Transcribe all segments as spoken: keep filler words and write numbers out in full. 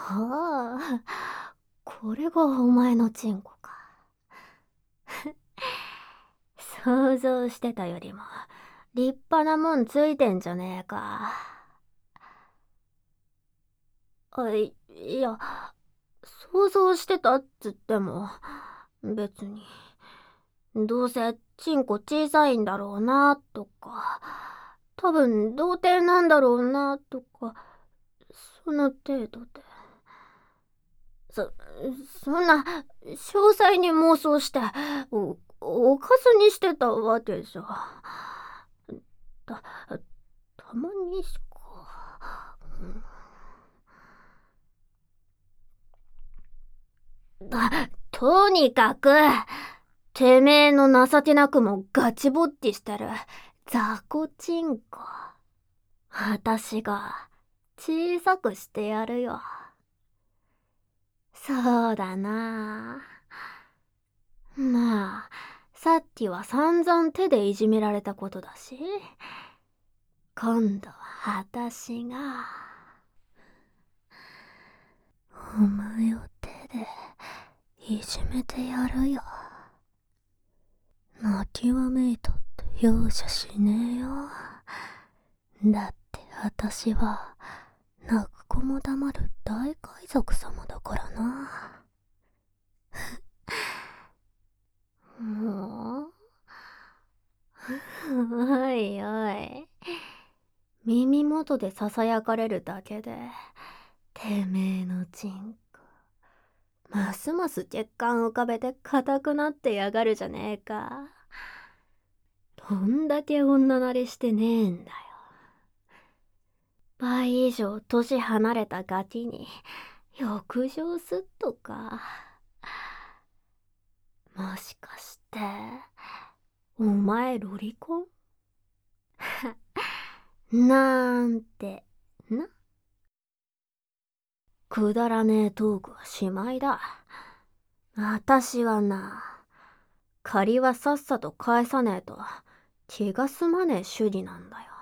ああ、これがお前のチンコか。想像してたよりも立派なもんついてんじゃねえか。あ、い、いや、想像してたっつっても、別に、どうせチンコ小さいんだろうなとか、多分童貞なんだろうなとか、その程度で。そ、そんな、詳細に妄想して、お、おかずにしてたわけじゃ。た、たまにしか。だ、とにかく、てめえの情けなくもガチぼっちしてる、雑魚チンコ。あたしが、小さくしてやるよ。そうだな。まあ、さっきは散々手でいじめられたことだし、今度はあたしが、お前を手でいじめてやるよ。泣きわめいたって容赦しねえよ。だってあたしは、泣く子も黙る大海賊様だからな。もうおいおい。耳元で囁かれるだけで、てめえのチンコ、ますます血管浮かべて硬くなってやがるじゃねえか。どんだけ女慣れしてねえんだよ。倍以上年離れたガキに、浴場すっとか。もしかして、お前ロリコンなんて、な。くだらねえトークはしまいだ。あたしはな、借りはさっさと返さねえと気が済まねえ主義なんだよ。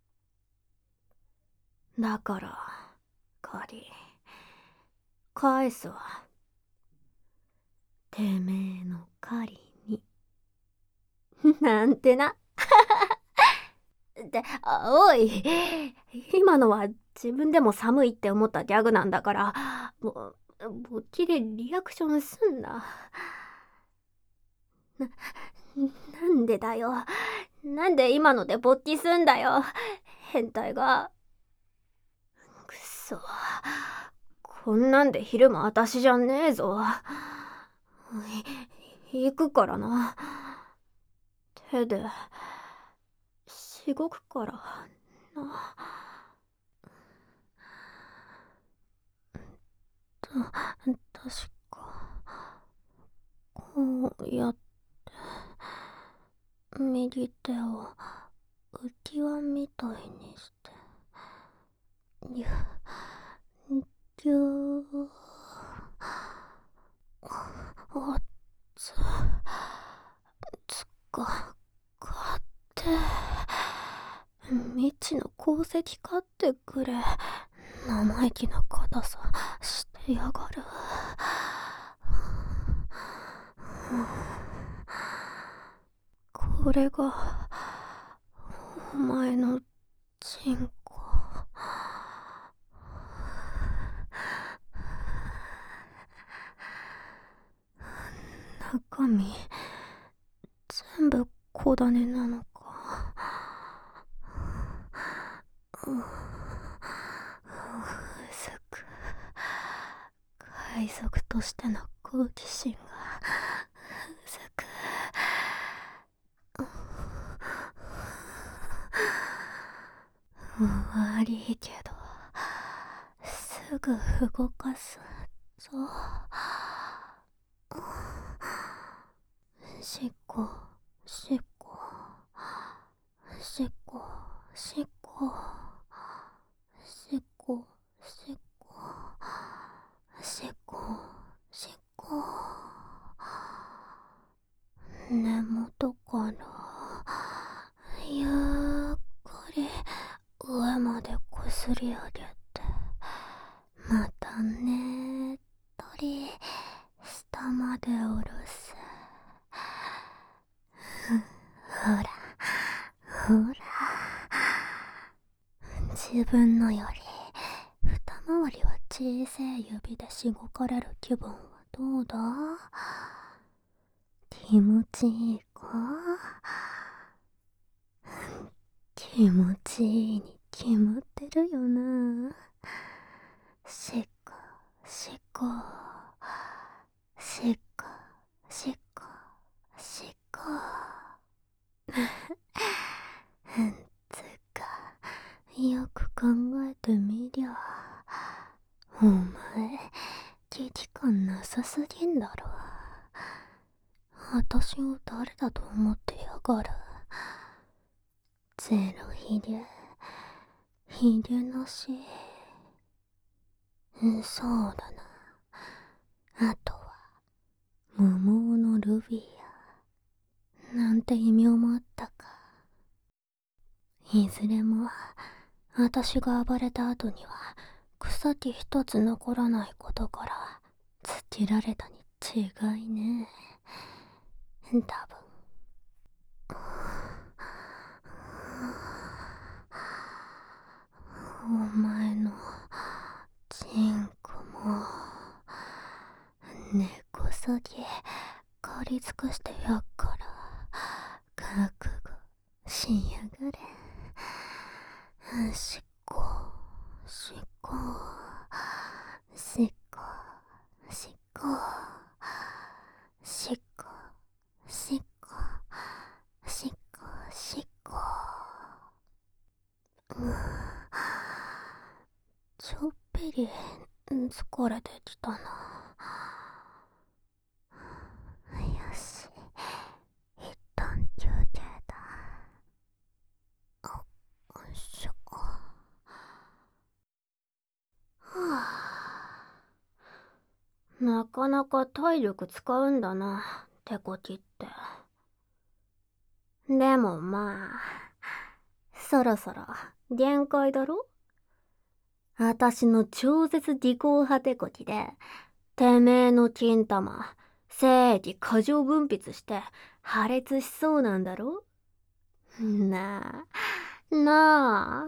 だから、借り、返すわ。てめえの借りに。なんてな。って、あおい、今のは自分でも寒いって思ったギャグなんだから、もう、ぼっきでリアクションすんな。な、なんでだよ。なんで今ので勃起すんだよ。変態が。くそ。こんなんで昼も私じゃねえぞ。い、行くからな。手で、しごくからな。た、確か、こうやって、右手を浮き輪みたいにして、ぎゅ、ぎゅー。あっつ、つか、かって、未知の鉱石買ってくれ。生意気な硬さしてやがる。これが、お前のチンコ。中身、全部小種なのか。う、うずく、海賊としての好奇心が、うずく。悪いけど、すぐ動かすぞ。しっこ、しっこ、しっこ、しっこ、しっこ、しっこ、しっこ、しっこ。根元からゆっくり上までこすり上げて、 またねっとり下まで下ろす。ほらほら、自分のより二回りは小さい指でしごかれる気分はどうだ？気持ちいいか？気持ちいいに決まってるよな。しっこしっこしっこしっこしっこつか、よく考えてみりゃ、お前危機感なさすぎんだろ。私を誰だと思ってやがる。ゼロヒゲヒゲなし。そうだな。あとは桃のルビーやなんて異名もあったか。いずれも私が暴れた後には草木一つ残らないことからつけられたに違いねえ。多分。お前のチンコも根こそぎ借り尽くしてやっから覚悟しやがれ。しっこしっこしっこしっこしっこしっこしっこしっこ。ちょっぴり疲れてきたな。よし、一旦休憩だ。よいしょ。はあ、なかなか体力使うんだな、手こきって。でもまあ、そろそろ限界だろ？あたしの超絶技巧派手こきで、てめえの金玉、精液過剰分泌して破裂しそうなんだろ？なあ、な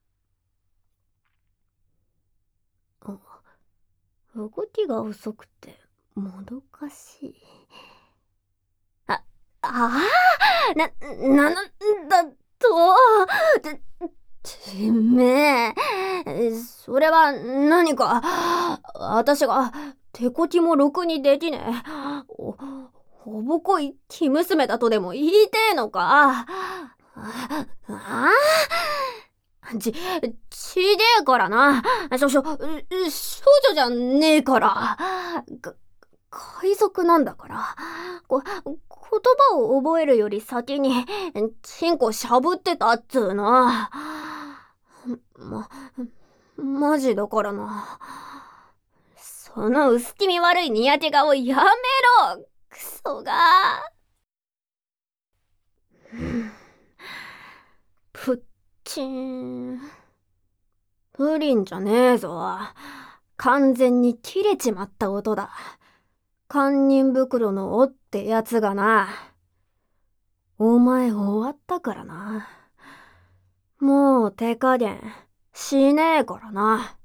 あ。お、動きが遅くてもどかしい。あ、ああ、な、な、なんだと、て、てめえ、それは何か、私が手こきもろくにできねえ、お、おぼこい生娘だとでも言いてえのか？ああ、ち、ちげえからな。しょ、しょ、少女じゃねえから。か、海賊なんだから。こ、言葉を覚えるより先に、チンコしゃぶってたっつうの。ま、マジだからな。その薄気味悪いにやけ顔やめろ、クソが。プッチーン。プリンじゃねえぞ。完全に切れちまった音だ。堪忍袋の尾ってやつがな。お前終わったからな。もう手加減しねえからな。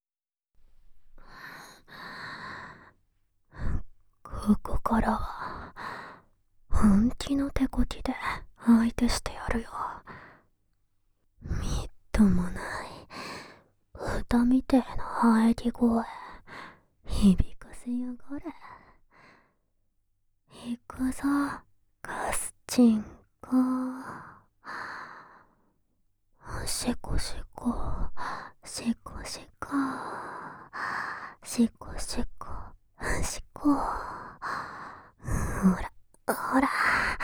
ここからは本気の手こきで相手してやるよ。みっともない豚みてえな喘ぎ声響かせやがれ。行くぞガスチンコ。シコシコシコシコシコシコシコ。ほらほら、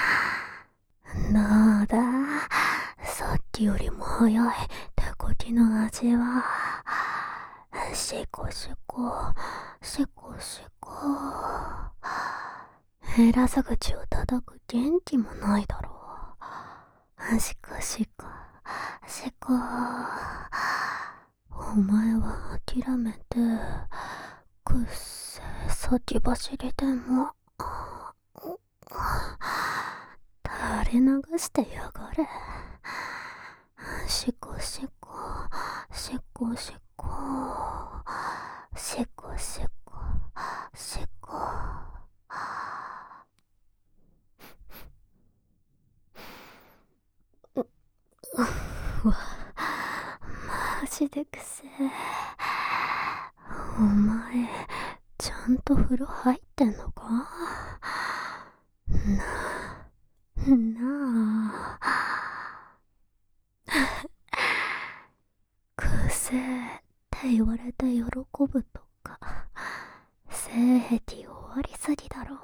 どうだ、さっきよりも早い手こきの味は。シコシコシコシコ。減らず口を叩く元気もないだろう。シコシコシコ。おお前は諦めて、くっせー先走りでも、垂れ流してやがれ。しこしこ、しこしこ、しこしこ、しこ。うわ、マジでくせえ。お前、ちゃんと風呂入ってんのか？なあ、なあ。くせえって言われて喜ぶとか、性癖終わりすぎだろ。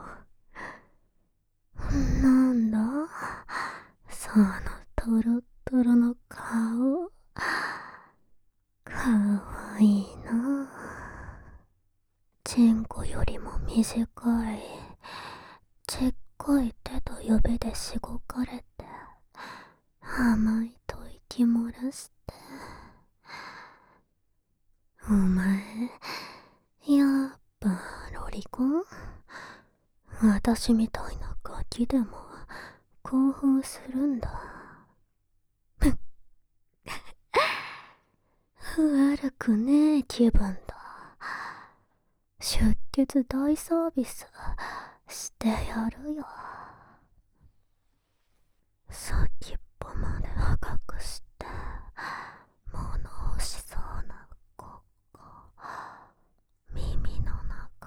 なんだそのトロットロの顔、かわいいな。チンコよりも短いちっこい手と指でしごかれて、甘い吐息漏らして。お前、やっぱロリコン？私みたいなガキでも興奮するんだ。悪くねえ気分だ。出血大サービスしてやるよ。先っぽまで赤くして物欲しそうなここ耳の中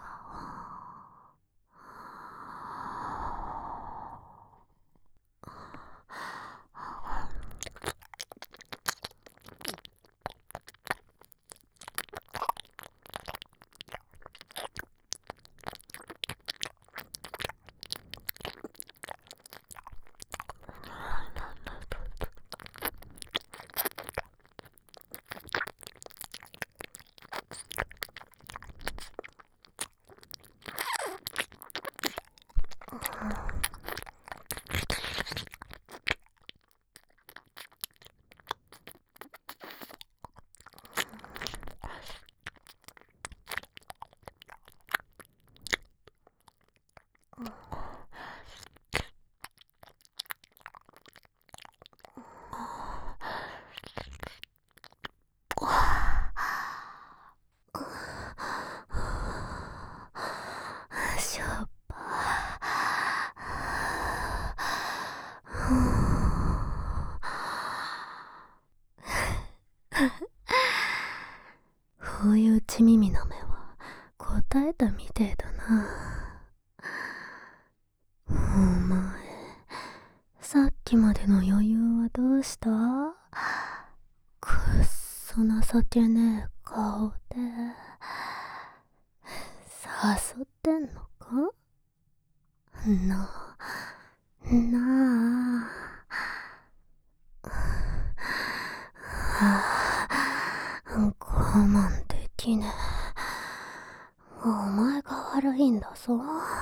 しょっぱ。こういうち耳な目は答えたみてえだな。お前、さっきまでの余裕はどうした？くっそ情けねえ顔で誘ってんのか？なあ、なあ。はあ、我慢できねえ。お前が悪いんだぞ。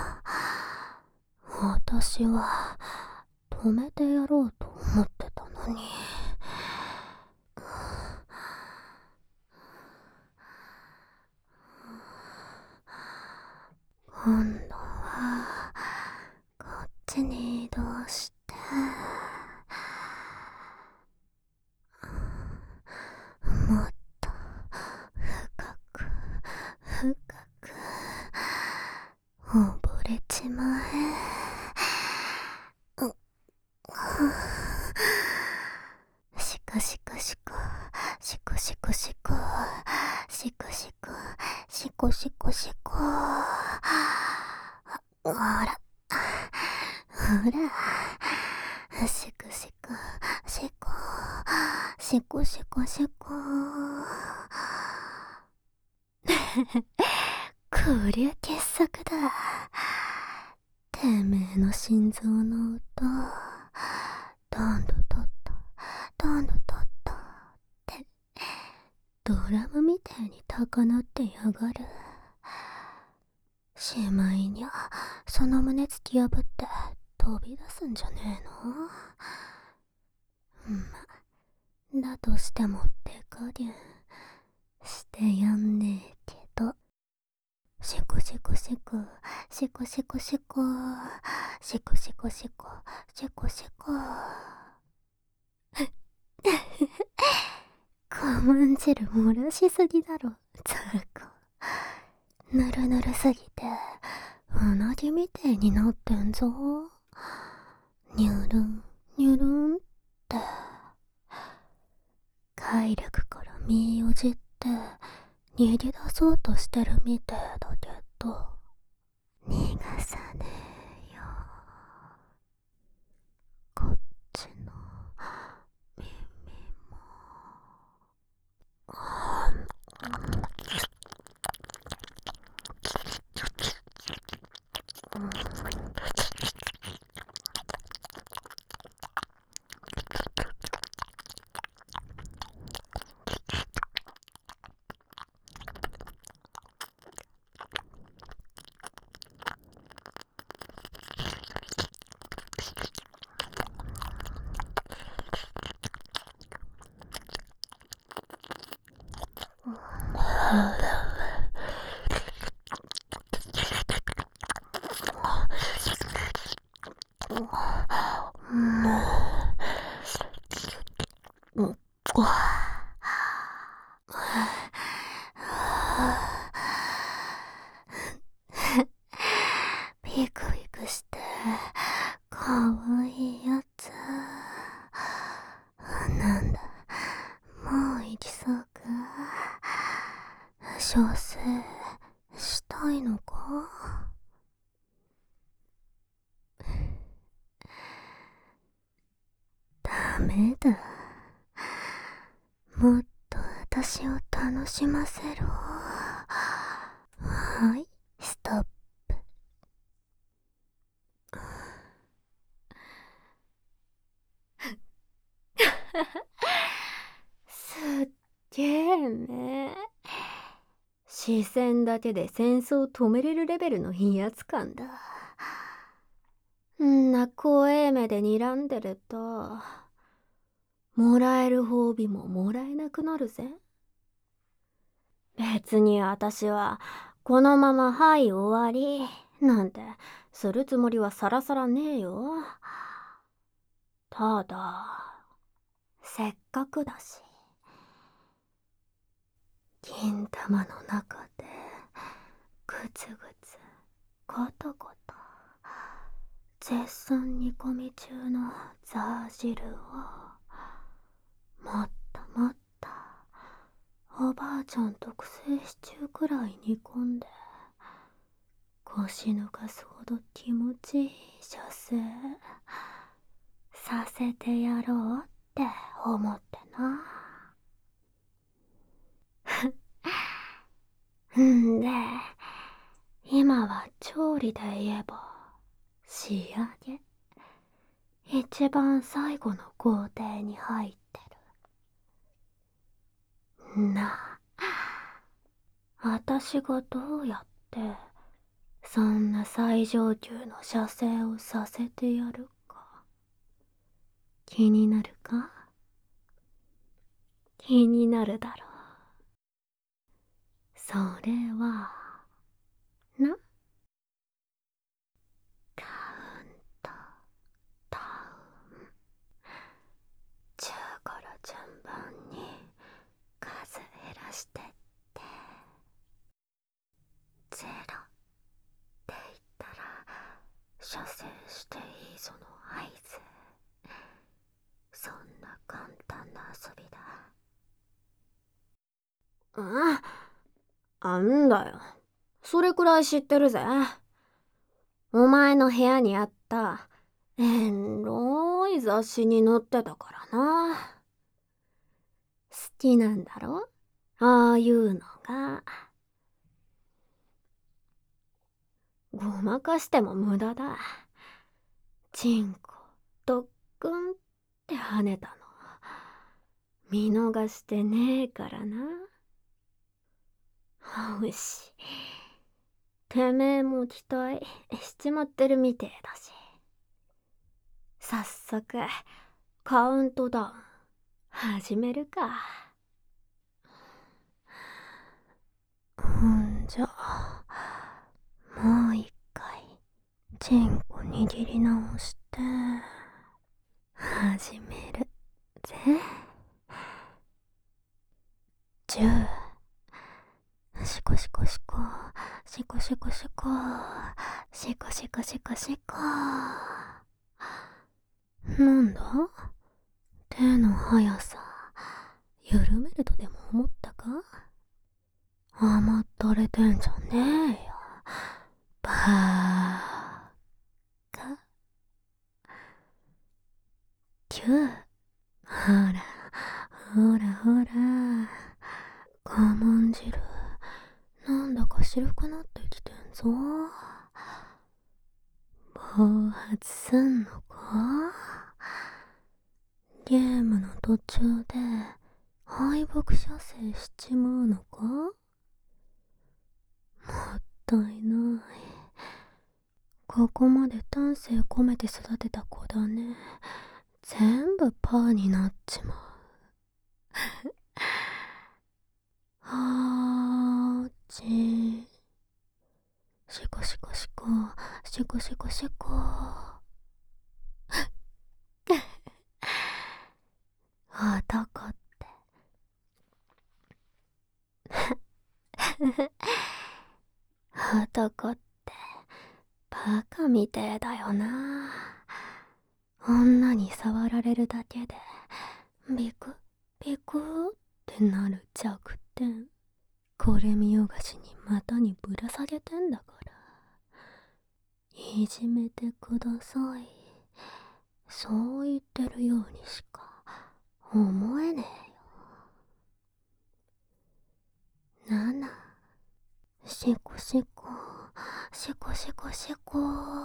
私は止めてやろうと思ってたのに。今度はこっちに移動してもっと深く深く溺れちまえ。しこしこしこしこしこしこしこしこしこしこしこ。ほらほら、しこしこしこしこしこしこ。こりゃ傑作だ。てめえの心臓の音、どんどとっとどんどとっとってドラムみたいに高鳴ってやがる。しまいにゃその胸突き破って飛び出すんじゃねえの？ま、だとしても手加減してやんねえけど。シコシコシコ、シコシコシコ、シコシコシコ、シコシコ。肛門汁漏らしすぎだろ、ザコ。ぬるぬるすぎて、うなぎみてえになってんぞ。ニュルン、ニュルンって。快楽から身をじって逃げ出そうとしてるみてえだけど、逃がさねえよ。こっちの耳も。ビクビクしてかわいいやつ。なんだ、もう行きそうか。小生したいのか。ダメだ。もっと私を楽しませろ。はい、ストップ。すっげえね。視線だけで戦争を止めれるレベルの威圧感だ。んな怖え目で睨んでると、もらえる褒美ももらえなくなるぜ。別に私はこのままはい終わりなんてするつもりはさらさらねえよ。ただせっかくだし、金玉の中でグツグツコトコト絶賛煮込み中のザー汁をもっともっとおばあちゃん特製シチューくらい煮込んで腰抜かすほど気持ちいい射精させてやろうって思ってな。んで今は調理で言えば仕上げ、一番最後の工程に入ってる。なあ、私がどうやってそんな最上級の射精をさせてやるか気になるか。気になるだろう。それはな、カウントダウン。じゅうから順番に数減らしてってゼロって言ったら射精していいその合図。そんな簡単な遊びだ。ああんだよ、それくらい知ってるぜ。お前の部屋にあったエロい雑誌に載ってたからな。好きなんだろああいうのが。ごまかしても無駄だ。チンコドックンって跳ねたの見逃してねえからな。よし、てめえも期待しちまってるみてえだし、早速カウントダウン始めるか。 じゃ、もう一回、チンコ握り直して、始めるぜ。じゅう、しこしこしこ、しこしこしこ、しこしこしこしこ。なんだ？手の速さ、緩めるとでも思ったか？甘ったれてんじゃねえよ。バーカ。キュー。ほら、ほらほら。我慢汁、なんだか白くなってきてんぞ。暴発すんのか？ゲームの途中で敗北射精しちまうのか？もったいない。ここまで丹精込めて育てた子だね。全部パーになっちまう。はーち。しこしこしこ、しこしこしこ。男って。男ってバカみてえだよな。女に触られるだけでビクビクってなる弱点、これ見よがしに股にぶら下げてんだから、いじめてください、そう言ってるようにしか思えねえよ。なな、しこしこしこしこしこ。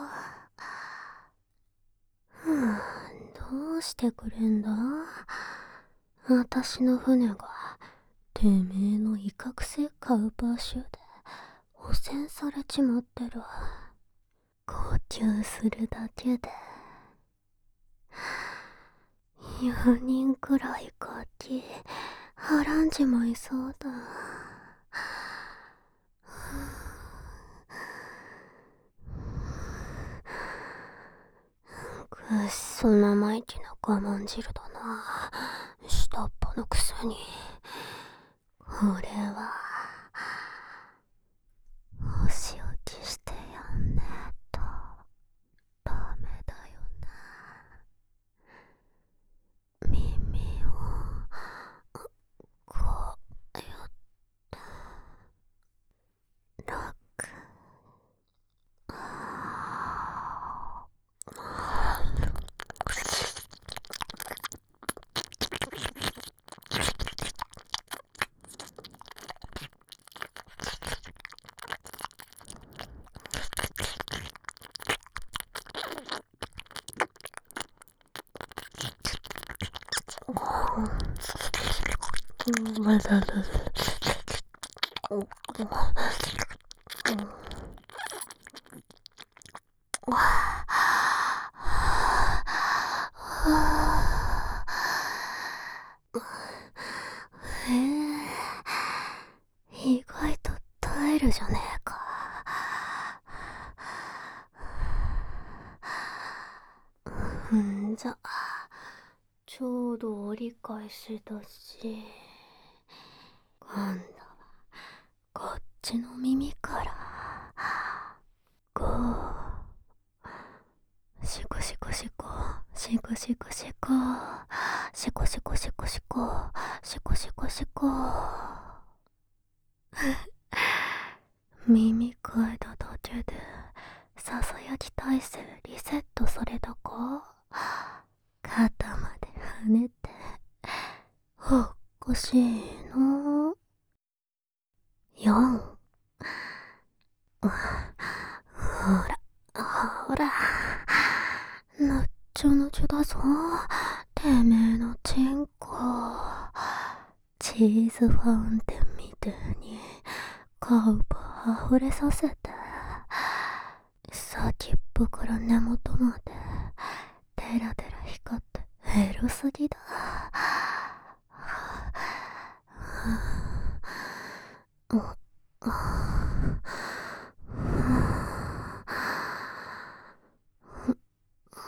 ふぅ、どうしてくれんだ？あたしの船がてめえの威嚇性カウパー臭で汚染されちまってる。呼吸するだけでよにんくらいガキはらんじまいそうだ。くっそ生意気な我慢汁だな、下っ端のくせに。これはお仕置きしてやんねえとダメだよな。耳をこうやってロック。へえ、意外と耐えるじゃねえか。んじゃ、ちょうど折り返しだし、今度はこっちの耳からゴー。シコシコシコシコシコシコシコシコシコシコシコシコシコ。耳変えただけでささやき体勢リセットされたか？肩まで跳ねておっかしいの。よん、ほらほら、ぬっちょぬちょだぞてめえのチンコ。チーズファウンテンみてえにカウパ溢れさせて、先っぽから根元までテラテラ光ってエロすぎだ。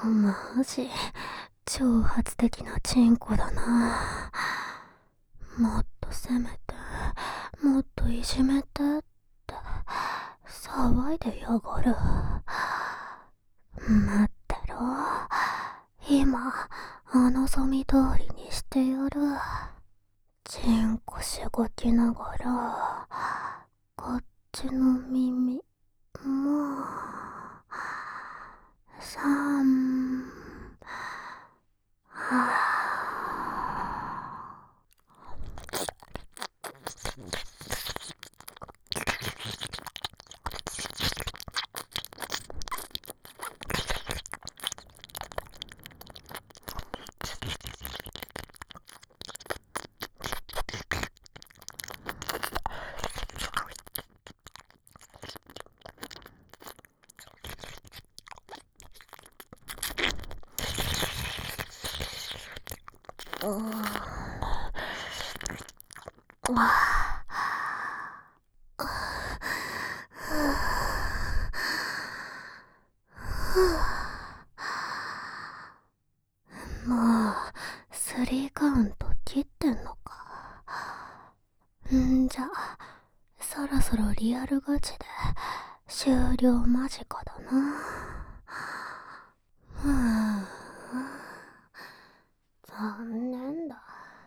マジ挑発的なチンコだな。もっと攻めて、もっといじめてって騒いでやがる。待ってろ、今あの望み通りにしてやる。チンコしごきながらこっちの耳もさんはうーんもうスリーカウント切ってんのか。んじゃそろそろリアルガチで終了間近だな。ふぅ残念だ。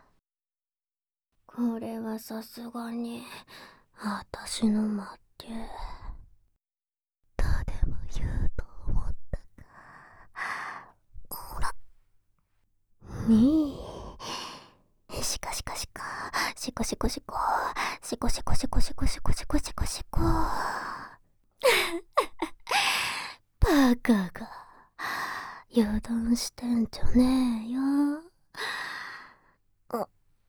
これはさすがにあたしの負けとでも言うと思ったか。ほらにいしかしかしかしこしこしこしこしこしこしこしこしこしこしこバカが油断してんじゃねえよ。あ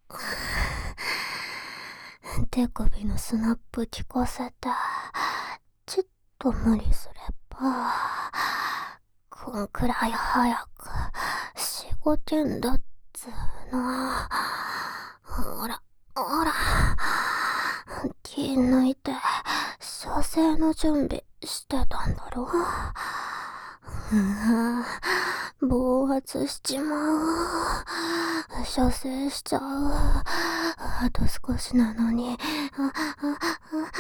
手首のスナップ効かせてちっと無理すればこんくらい早くしごけんだっつーの。ほらほら気抜いて射精の準備してたんだろ。うわ暴発しちまう。射精しちゃう。あと少しなのに。あああ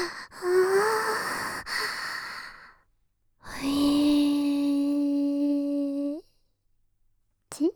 あいち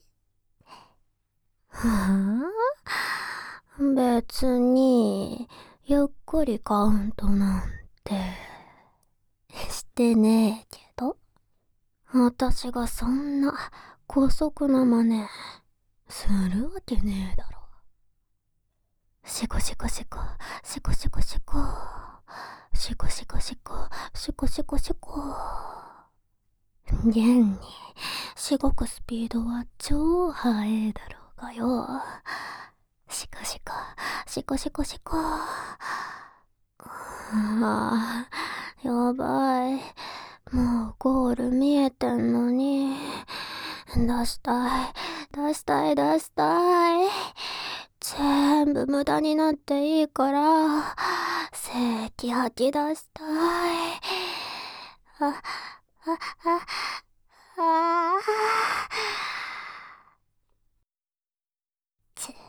はあ別にゆっくりカウントなんてしてねえけど。私がそんな姑息な真似するわけねえだろ。シコシコシコシコシコシコシコシコシコシコシコシコ現にしごくスピードは超速えだろうがよ。シコシコシコシコシコあーやばい。もうゴール見えてんのに。出したい出したい出したい。全部無駄になっていいから正気吐き出したい。ああああち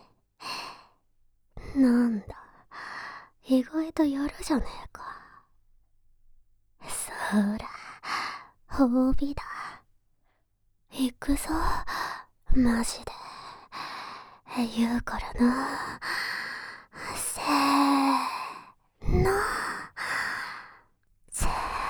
なんだ意外とやるじゃねえか。そら褒美だ。行くぞマジで言うからな。せーのゼ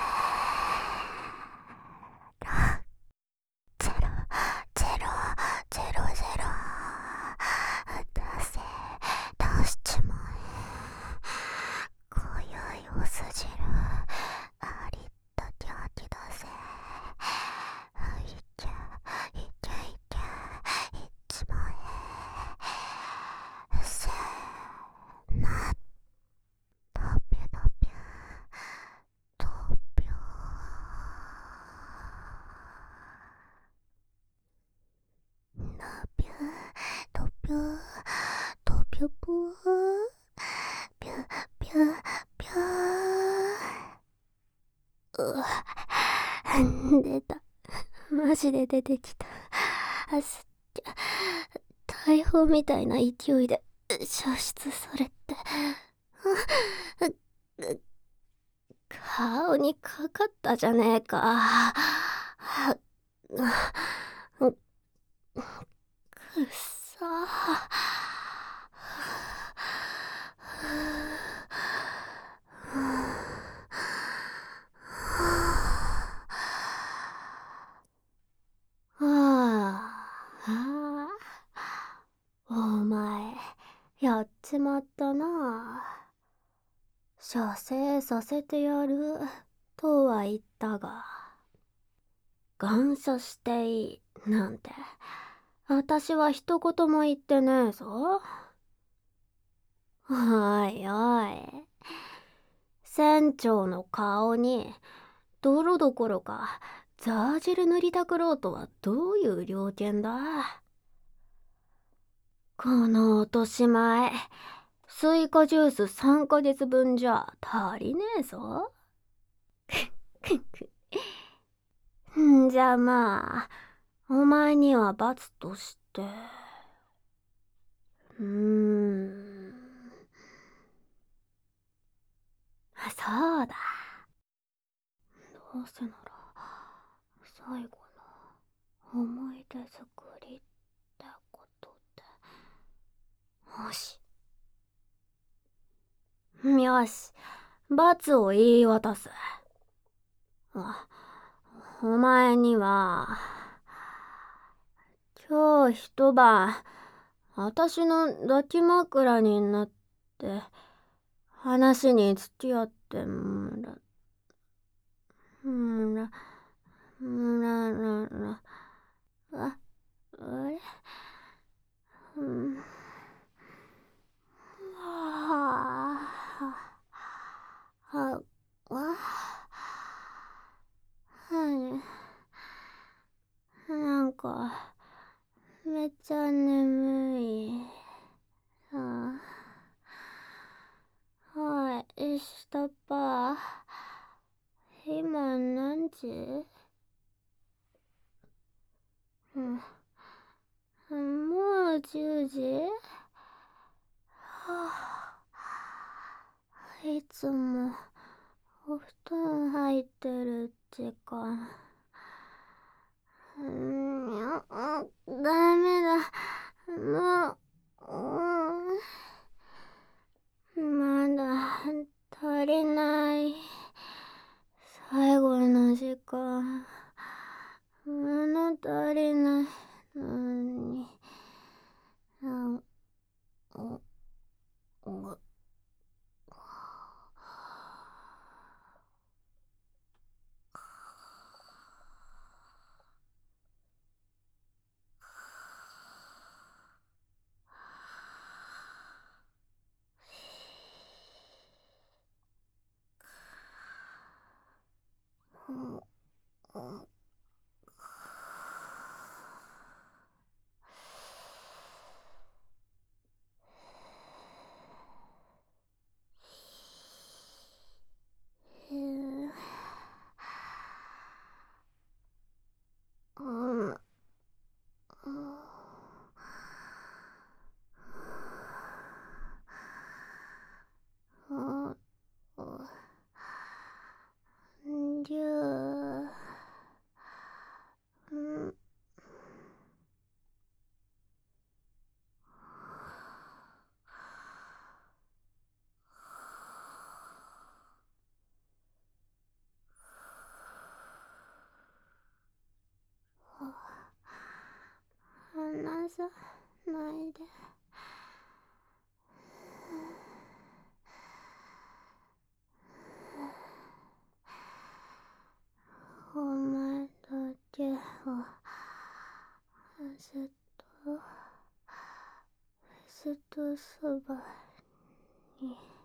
ロゼロゼロゼロゼロ出せ出しちまえ。今宵おすじるありったけ吐き出せ。いけいけいけいっちまえ。せーのドピュドピュドピュドピュドピュドピュプーピュピュピューうわ出たマジで出てきた。あすっ大砲みたいな勢いで射出されて、顔にかかったじゃねえか。くっそー。ああ、お前、やっちまったな。射精させてやる、とは言ったが、感謝していい、なんて、私は一言も言ってねえぞ。おいおい、船長の顔に、泥どころか、ザージル塗りたくろうとはどういう了見だ。この落とし前、スイカジュースさんかげつぶんじゃ足りねえぞ。んじゃまあ、お前には罰として、うーん。そうだ。どうせなら、最後の思い出作りってことで。よし。よし。罰を言い渡す。あ、お前には、今日一晩、私の抱き枕になって、話に付き合ってもら、もら、もららら、あ、あれうん。はあ、はあ、はあ、なんか、めっちゃ眠い。ああ、はい、下っぱ。今何時？うん。もうじゅうじ？はあ、いつもお布団入ってる時間。うーん、ダメだ。もう、うん、まだ足りない。最後の時間。まだ足りないのに。あ、お、お、お、うん、うん、じゃあ、うん、話さないで。お前だけはずっとずっとそばに。